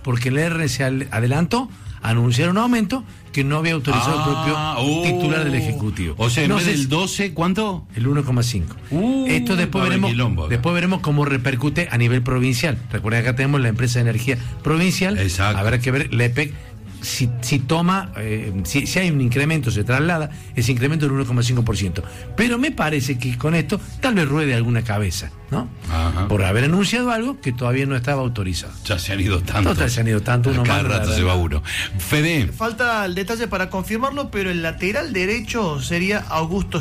porque el ERN se adelantó a anunciar un aumento que no había autorizado el propio titular del Ejecutivo. O sea, en vez del 12, ¿cuánto? El 1,5. Esto después veremos cómo repercute a nivel provincial. Recuerden que acá tenemos la empresa de energía provincial. Exacto. Habrá que ver la EPEC si toma, si hay un incremento, se traslada ese incremento del 1,5%. Pero me parece que con esto tal vez ruede alguna cabeza, ¿no? Ajá. Por haber anunciado algo que todavía no estaba autorizado. Ya se han ido tantos. Total, se han ido tanto. Cada rato se va uno. Fede. Falta el detalle para confirmarlo, pero el lateral derecho sería Augusto